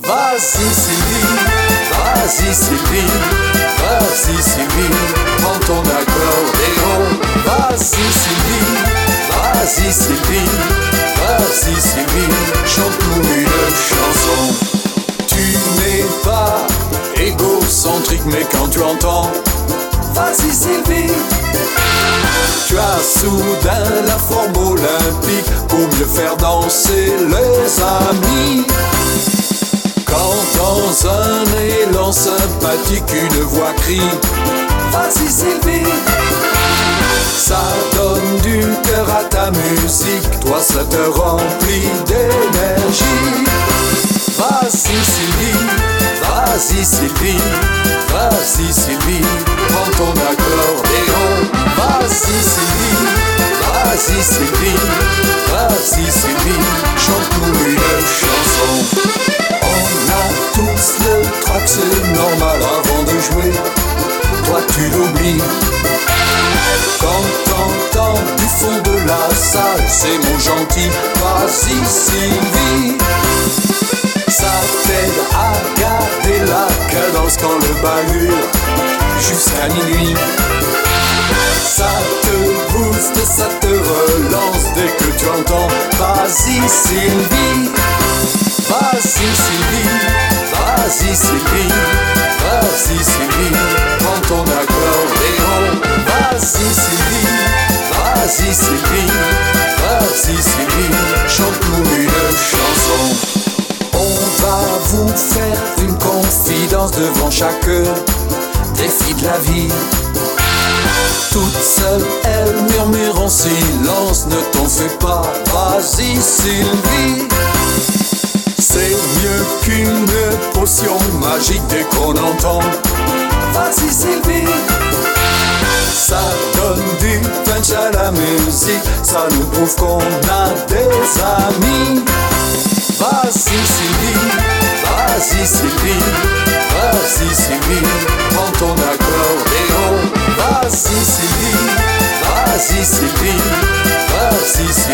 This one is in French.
Vas-y Sylvie, vas-y Sylvie, vas-y Sylvie, prends ton accordéon. Vas-y Sylvie, vas-y Sylvie, vas-y Sylvie, chante-nous une chanson. Tu n'es pas égocentrique, mais quand tu entends vas-y Sylvie, tu as soudain la forme olympique pour mieux faire danser les amis. Quand dans un élan sympathique une voix crie vas-y Sylvie, ça donne du cœur à ta musique, toi ça te remplit d'énergie. Vas-y Sylvie, vas-y Sylvie, vas-y Sylvie, prends ton accordéon. Vas-y Sylvie, vas-y Sylvie, vas-y Sylvie, chante-nous une chanson. On a tous le trac, c'est normal avant de jouer, toi tu l'oublies. Quand t'entends du fond de la salle, c'est mon gentil, vas-y Sylvie. Ça t'aide à garder la cadence quand le bal hurle jusqu'à minuit. Ça te booste, ça te relance dès que tu entends vas-y Sylvie. Vas-y Sylvie, vas-y Sylvie, vas-y Sylvie, prends ton accordéon. Vas-y Sylvie, vas-y Sylvie, vas-y Sylvie, chante-nous une chanson. On va vous faire une confidence devant chaque défi de la vie. Toute seule, elle murmure en silence, ne t'en fais pas, vas-y Sylvie. C'est mieux qu'une potion magique dès qu'on entend vas-y Sylvie. Ça donne du punch à la musique, ça nous prouve qu'on a des amis. Vas-y Sylvie, vas-y Sylvie, vas-y Sylvie, prends ton accordéon. Vas-y Sylvie, vas-y Sylvie, vas-y Sylvie.